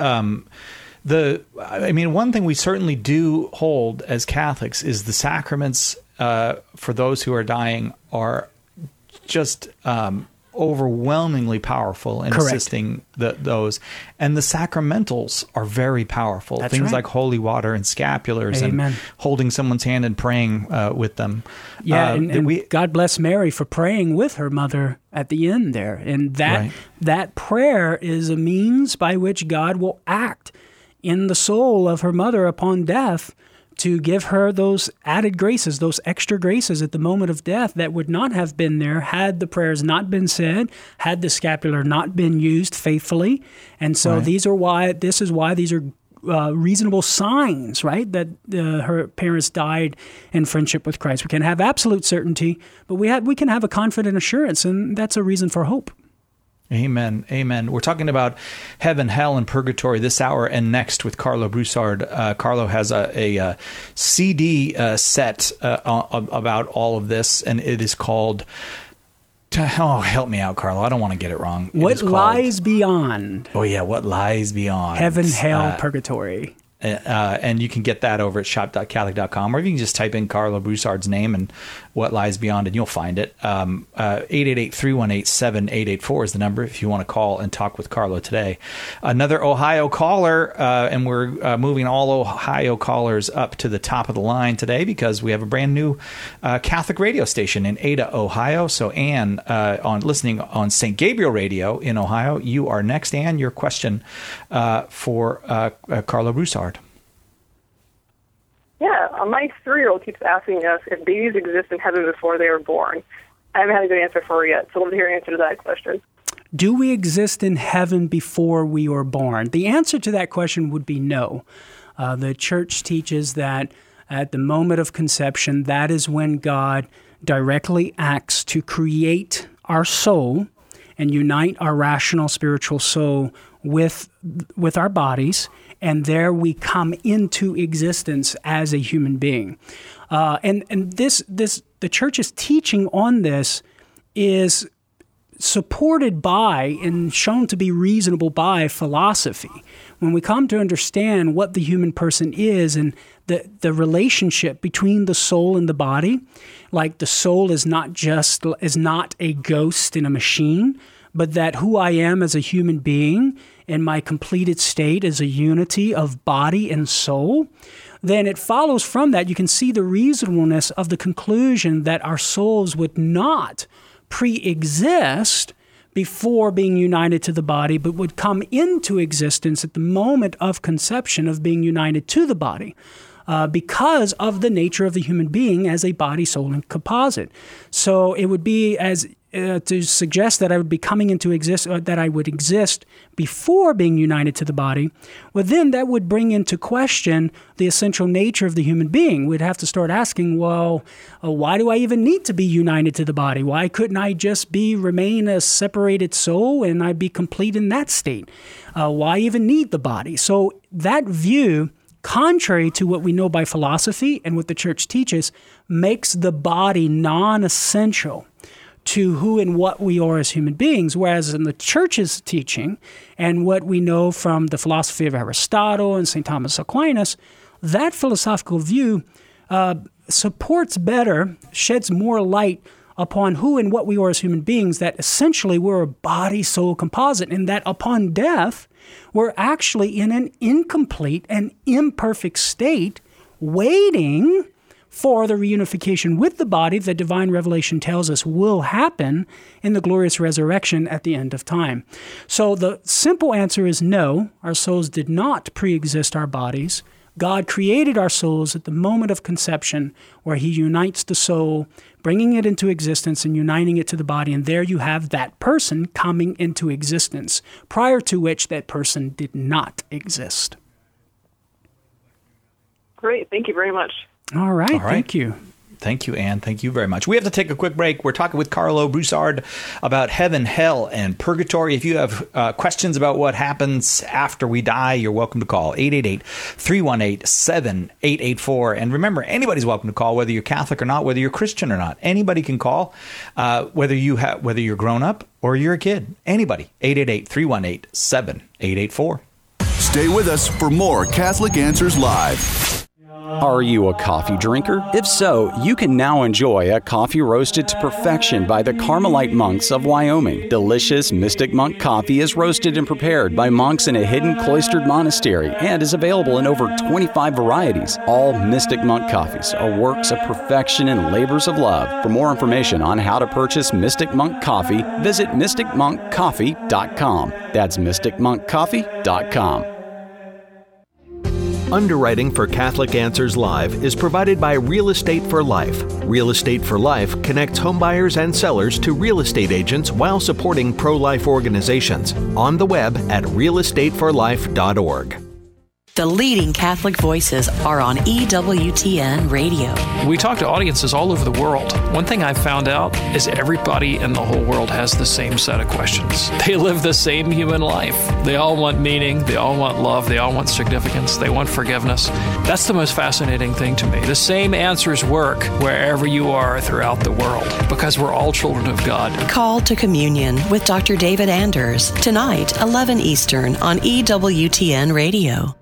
[SPEAKER 1] one thing we certainly do hold as Catholics is the sacraments for those who are dying are just overwhelmingly powerful in assisting those. And the sacramentals are very powerful.
[SPEAKER 2] That's
[SPEAKER 1] Things
[SPEAKER 2] right.
[SPEAKER 1] like holy water and scapulars
[SPEAKER 2] Amen.
[SPEAKER 1] and holding someone's hand and praying with them.
[SPEAKER 2] Yeah, and God bless Mary for praying with her mother at the end there. And that prayer is a means by which God will act in the soul of her mother upon death to give her those added graces, those extra graces at the moment of death that would not have been there had the prayers not been said, had the scapular not been used faithfully. And so this is why these are reasonable signs, right, that her parents died in friendship with Christ. We can have absolute certainty, but we can have a confident assurance, and that's a reason for hope.
[SPEAKER 1] Amen. Amen. We're talking about heaven, hell, and purgatory this hour and next with Carlo Broussard. Carlo has a CD set about all of this, and it is called... help me out, Carlo. I don't want to get it wrong.
[SPEAKER 2] What Lies Beyond.
[SPEAKER 1] Oh, yeah. What Lies Beyond.
[SPEAKER 2] Heaven, hell, purgatory.
[SPEAKER 1] And you can get that over at shop.catholic.com, or you can just type in Carlo Broussard's name and What Lies Beyond, and you'll find it. 888-318-7884 is the number if you want to call and talk with Carlo today. Another Ohio caller, and we're moving all Ohio callers up to the top of the line today because we have a brand new Catholic radio station in Ada, Ohio. So Ann, listening on St. Gabriel Radio in Ohio, you are next. Ann, your question for Carlo Broussard.
[SPEAKER 13] Yeah, my 3-year-old keeps asking us if babies exist in heaven before they were born. I haven't had a good answer for her yet, so I want to hear your answer to that question.
[SPEAKER 2] Do we exist in heaven before we were born? The answer to that question would be no. The church teaches that at the moment of conception, that is when God directly acts to create our soul and unite our rational spiritual soul with our bodies, and there we come into existence as a human being. And the church's teaching on this is supported by and shown to be reasonable by philosophy. When we come to understand what the human person is and the relationship between the soul and the body, like the soul is not a ghost in a machine, but that who I am as a human being in my completed state is a unity of body and soul, then it follows from that you can see the reasonableness of the conclusion that our souls would not pre-exist before being united to the body, but would come into existence at the moment of conception of being united to the body, because of the nature of the human being as a body, soul, and composite. So it would be as to suggest that I would be coming into that I would exist before being united to the body, well, then that would bring into question the essential nature of the human being. We'd have to start asking, well, why do I even need to be united to the body? Why couldn't I just remain a separated soul and I'd be complete in that state? Why even need the body? So that view, contrary to what we know by philosophy and what the church teaches, makes the body non-essential to who and what we are as human beings, whereas in the church's teaching and what we know from the philosophy of Aristotle and St. Thomas Aquinas, that philosophical view supports better, sheds more light upon who and what we are as human beings, that essentially we're a body-soul composite, and that upon death, we're actually in an incomplete and imperfect state waiting for the reunification with the body that divine revelation tells us will happen in the glorious resurrection at the end of time. So the simple answer is no, our souls did not pre-exist our bodies. God created our souls at the moment of conception, where he unites the soul, bringing it into existence and uniting it to the body, and there you have that person coming into existence, prior to which that person did not exist.
[SPEAKER 13] Great. Thank you very much.
[SPEAKER 2] All right. Thank you.
[SPEAKER 1] Thank you, Anne. Thank you very much. We have to take a quick break. We're talking with Carlo Broussard about heaven, hell, and purgatory. If you have questions about what happens after we die, you're welcome to call 888-318-7884. And remember, anybody's welcome to call, whether you're Catholic or not, whether you're Christian or not. Anybody can call, whether you're grown up or you're a kid. Anybody. 888-318-7884.
[SPEAKER 3] Stay with us for more Catholic Answers Live.
[SPEAKER 14] Are you a coffee drinker? If so, you can now enjoy a coffee roasted to perfection by the Carmelite monks of Wyoming. Delicious Mystic Monk coffee is roasted and prepared by monks in a hidden cloistered monastery and is available in over 25 varieties. All Mystic Monk coffees are works of perfection and labors of love. For more information on how to purchase Mystic Monk coffee, visit mysticmonkcoffee.com. That's mysticmonkcoffee.com.
[SPEAKER 15] Underwriting for Catholic Answers Live is provided by Real Estate for Life. Real Estate for Life connects homebuyers and sellers to real estate agents while supporting pro-life organizations. On the web at realestateforlife.org.
[SPEAKER 16] The leading Catholic voices are on EWTN Radio.
[SPEAKER 17] We talk to audiences all over the world. One thing I've found out is everybody in the whole world has the same set of questions. They live the same human life. They all want meaning. They all want love. They all want significance. They want forgiveness. That's the most fascinating thing to me. The same answers work wherever you are throughout the world because we're all children of God.
[SPEAKER 16] Call to Communion with Dr. David Anders tonight, 11 Eastern on EWTN Radio.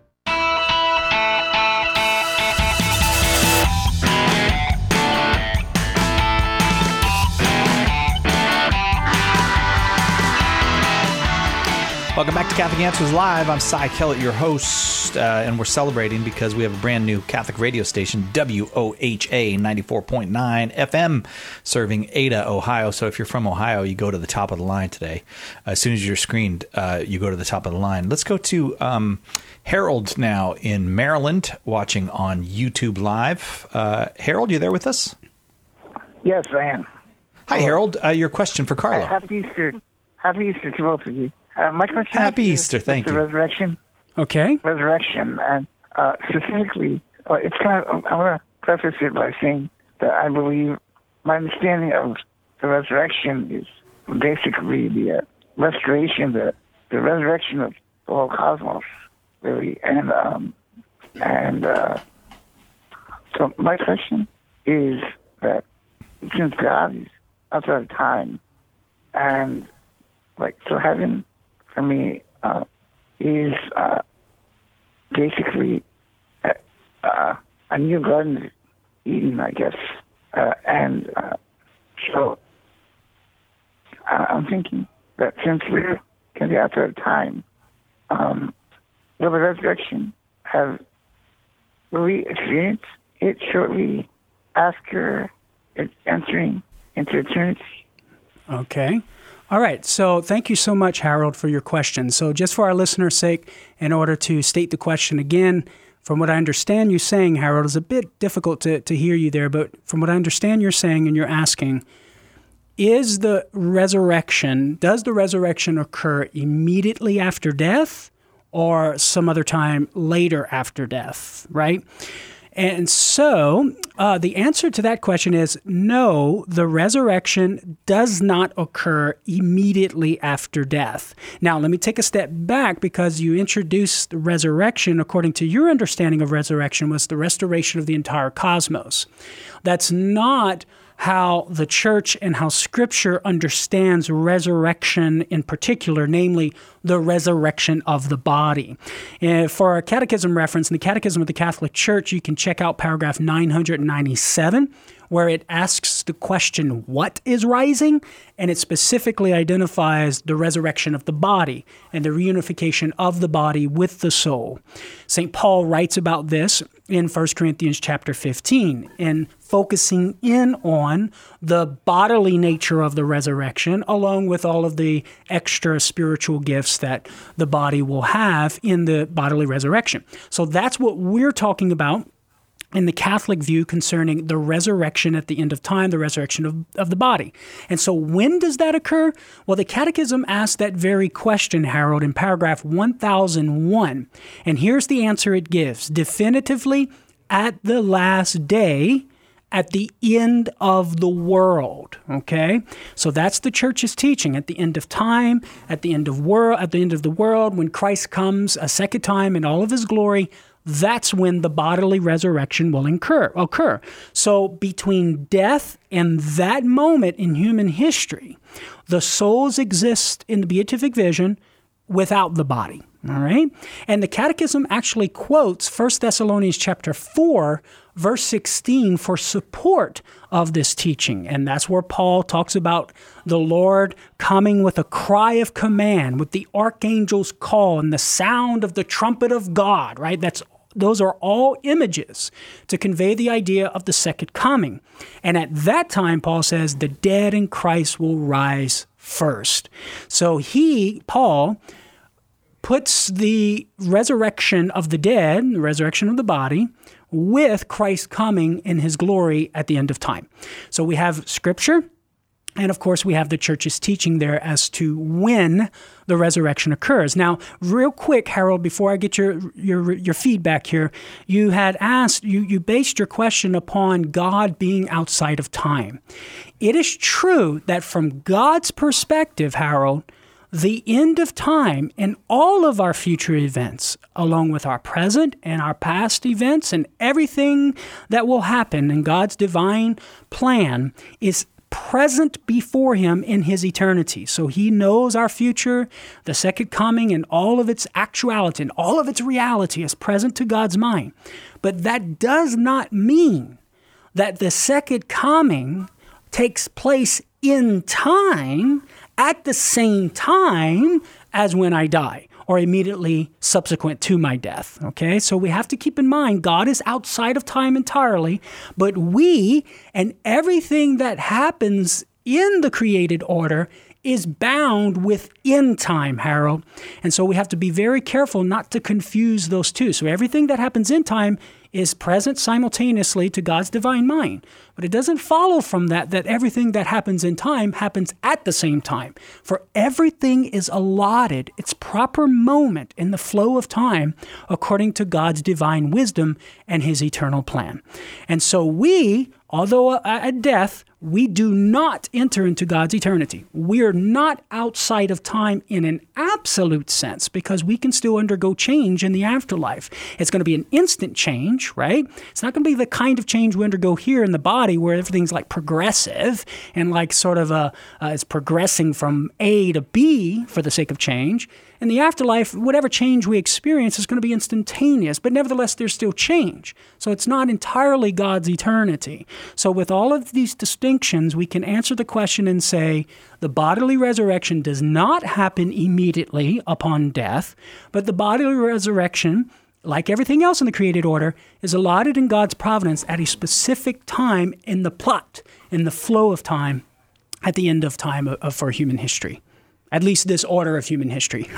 [SPEAKER 1] Welcome back to Catholic Answers Live. I'm Cy Kellett, your host, and we're celebrating because we have a brand new Catholic radio station, WOHA 94.9 FM, serving Ada, Ohio. So if you're from Ohio, you go to the top of the line today. As soon as you're screened, you go to the top of the line. Let's go to Harold now in Maryland, watching on YouTube Live. Harold, you there with us?
[SPEAKER 18] Yes, I am.
[SPEAKER 1] Hi, Harold. Your question for Carlo.
[SPEAKER 18] Happy Easter. Happy Easter to both of you. My question
[SPEAKER 1] Happy Easter, thank you.
[SPEAKER 18] The resurrection.
[SPEAKER 2] Okay.
[SPEAKER 18] Resurrection, and specifically, it's kind of, I want to preface it by saying that I believe my understanding of the resurrection is basically the restoration, the resurrection of the whole cosmos, really. And so my question is that since God is outside of time, and so heaven for me is basically a new Garden of Eden, I guess. So I'm thinking that since we're can be outside of time, will the resurrection will we experience it shortly after it's entering into eternity?
[SPEAKER 2] Okay. All right. So thank you so much, Harold, for your question. So just for our listeners' sake, in order to state the question again, from what I understand you saying, Harold, it's a bit difficult to hear you there, but from what I understand you're saying and you're asking, does the resurrection occur immediately after death or some other time later after death, right? And so the answer to that question is no, the resurrection does not occur immediately after death. Now, let me take a step back because you introduced the resurrection, according to your understanding of resurrection, was the restoration of the entire cosmos. That's not how the church and how Scripture understands resurrection in particular, namely the resurrection of the body. For a catechism reference, in the Catechism of the Catholic Church, you can check out paragraph 997, where it asks the question, what is rising? And it specifically identifies the resurrection of the body and the reunification of the body with the soul. St. Paul writes about this in 1 Corinthians chapter 15, and focusing in on the bodily nature of the resurrection, along with all of the extra spiritual gifts that the body will have in the bodily resurrection. So that's what we're talking about in the Catholic view concerning the resurrection at the end of time, the resurrection of the body. And so when does that occur? Well, the Catechism asks that very question, Harold, in paragraph 1001. And here's the answer it gives. Definitively, at the last day, at the end of the world. Okay? So that's the church's teaching. At the end of time, at the end of the world, when Christ comes a second time in all of his glory, that's when the bodily resurrection will occur. So between death and that moment in human history, the souls exist in the beatific vision without the body. All right? And the Catechism actually quotes 1 Thessalonians chapter 4, verse 16 for support of this teaching. And that's where Paul talks about the Lord coming with a cry of command, with the archangel's call and the sound of the trumpet of God, right? Those are all images to convey the idea of the second coming. And at that time, Paul says, the dead in Christ will rise first. So Paul, puts the resurrection of the dead, the resurrection of the body, with Christ coming in his glory at the end of time. So we have Scripture, and of course we have the church's teaching there as to when the resurrection occurs. Now, real quick, Harold, before I get your feedback here, you had asked, you based your question upon God being outside of time. It is true that from God's perspective, Harold, the end of time and all of our future events, along with our present and our past events and everything that will happen in God's divine plan, is present before him in his eternity. So he knows our future, the second coming, and all of its actuality and all of its reality is present to God's mind. But that does not mean that the second coming takes place in time at the same time as when I die or immediately subsequent to my death. Okay, so we have to keep in mind God is outside of time entirely, but we and everything that happens in the created order is bound within time, Harold. And so we have to be very careful not to confuse those two. So everything that happens in time is present simultaneously to God's divine mind. But it doesn't follow from that everything that happens in time happens at the same time. For everything is allotted its proper moment in the flow of time according to God's divine wisdom and his eternal plan. And so we, although at death, we do not enter into God's eternity. We are not outside of time in an absolute sense because we can still undergo change in the afterlife. It's going to be an instant change, right? It's not going to be the kind of change we undergo here in the body where everything's like progressive and like sort of it's progressing from A to B for the sake of change. In the afterlife, whatever change we experience is going to be instantaneous, but nevertheless, there's still change. So it's not entirely God's eternity. So with all of these distinctions, we can answer the question and say the bodily resurrection does not happen immediately upon death, but the bodily resurrection, like everything else in the created order, is allotted in God's providence at a specific time in the plot, in the flow of time, at the end of time for human history. At least this order of human history.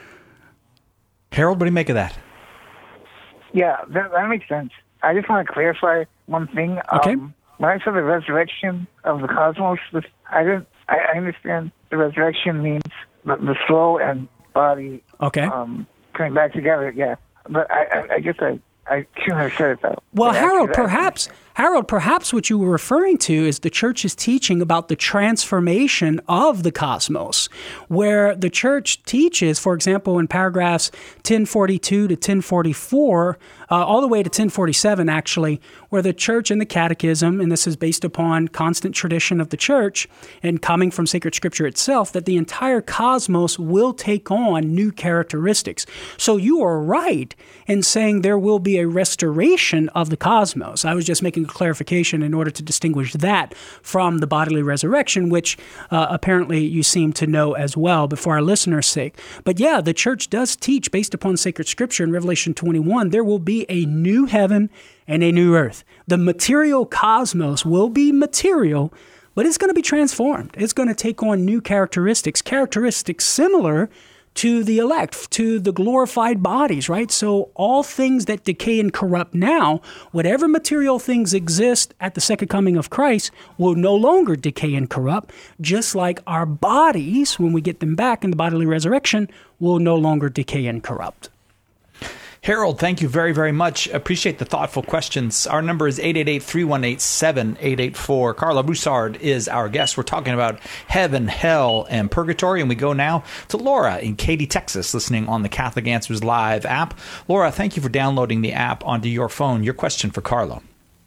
[SPEAKER 1] Harold, what do you make of that?
[SPEAKER 18] Yeah, that makes sense. I just want to clarify one thing.
[SPEAKER 2] Okay.
[SPEAKER 18] When I said the resurrection of the cosmos, I understand the resurrection means the soul and body coming back together. Yeah, but I guess I shouldn't have said it though.
[SPEAKER 2] Well, Harold, perhaps what you were referring to is the church's teaching about the transformation of the cosmos, where the church teaches, for example, in paragraphs 1042 to 1044, all the way to 1047, actually, where the church in the catechism, and this is based upon constant tradition of the church and coming from sacred scripture itself, that the entire cosmos will take on new characteristics. So you are right in saying there will be a restoration of the cosmos. I was just making a clarification in order to distinguish that from the bodily resurrection, which apparently you seem to know as well, but for our listeners' sake. But yeah, the church does teach, based upon sacred scripture in Revelation 21, there will be a new heaven and a new earth. The material cosmos will be material, but it's going to be transformed. It's going to take on new characteristics similar to the elect, to the glorified bodies, right? So all things that decay and corrupt now, whatever material things exist at the second coming of Christ, will no longer decay and corrupt, just like our bodies, when we get them back in the bodily resurrection, will no longer decay and corrupt.
[SPEAKER 1] Harold, thank you very, very much. Appreciate the thoughtful questions. Our number is 888-318-7884. Carla Broussard is our guest. We're talking about heaven, hell, and purgatory. And we go now to Laura in Katy, Texas, listening on the Catholic Answers Live app. Laura, thank you for downloading the app onto your phone. Your question for Carla.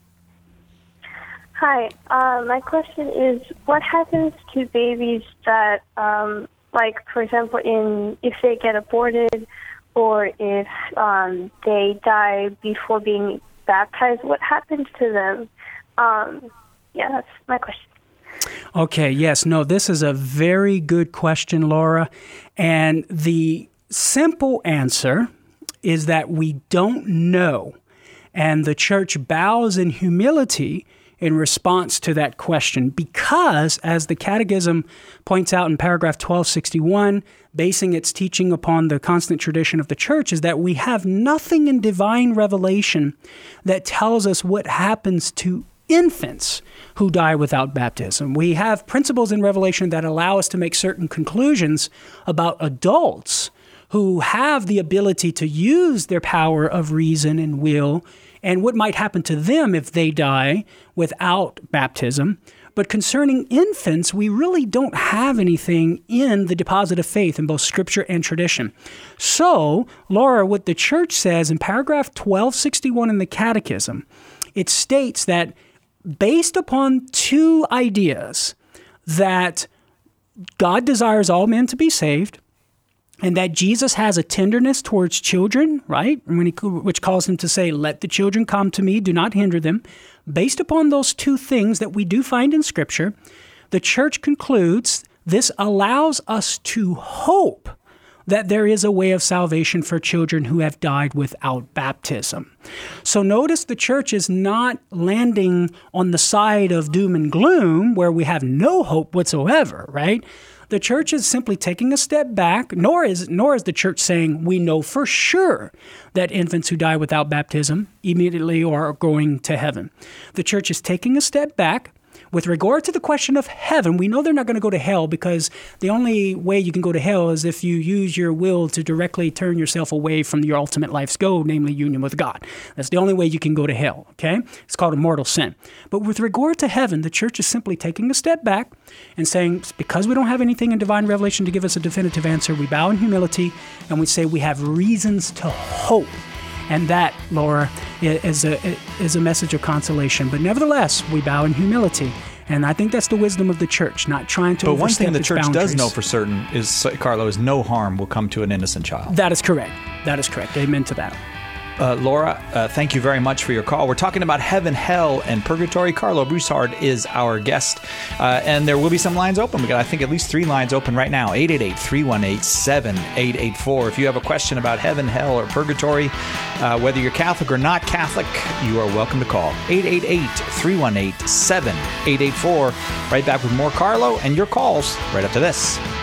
[SPEAKER 13] Hi. My question is, what happens to babies that, for example, if they get aborted, or if they die before being baptized, what happens to them? That's my question.
[SPEAKER 2] Okay, yes. No, this is a very good question, Laura. And the simple answer is that we don't know. And the church bows in humility in response to that question because, as the Catechism points out in paragraph 1261, basing its teaching upon the constant tradition of the church, is that we have nothing in divine revelation that tells us what happens to infants who die without baptism. We have principles in Revelation that allow us to make certain conclusions about adults who have the ability to use their power of reason and will and what might happen to them if they die without baptism. But concerning infants, we really don't have anything in the deposit of faith in both Scripture and tradition. So, Laura, what the Church says in paragraph 1261 in the Catechism, it states that based upon two ideas, that God desires all men to be saved, and that Jesus has a tenderness towards children, right? Which calls him to say, let the children come to me, do not hinder them. Based upon those two things that we do find in Scripture, the church concludes this allows us to hope that there is a way of salvation for children who have died without baptism. So notice the church is not landing on the side of doom and gloom where we have no hope whatsoever, right? The church is simply taking a step back, nor is the church saying we know for sure that infants who die without baptism immediately are going to heaven. The church is taking a step back. With regard to the question of heaven, we know they're not going to go to hell because the only way you can go to hell is if you use your will to directly turn yourself away from your ultimate life's goal, namely union with God. That's the only way you can go to hell, okay? It's called a mortal sin. But with regard to heaven, the church is simply taking a step back and saying, because we don't have anything in divine revelation to give us a definitive answer, we bow in humility and we say we have reasons to hope. And that, Laura, is a message of consolation. But nevertheless, we bow in humility. And I think that's the wisdom of the church, not trying to overstep its boundaries. But one thing the church does know for certain is, Carlo, is no harm will come to an innocent child. That is correct. That is correct. Amen to that. Laura, thank you very much for your call. We're talking about heaven, hell, and purgatory. Carlo Broussard is our guest, and there will be some lines open. We got, I think, at least 3 lines open right now. 888-318-7884. If you have a question about heaven, hell, or purgatory, whether you're Catholic or not Catholic, you are welcome to call. 888-318-7884. Right back with more Carlo and your calls right after this.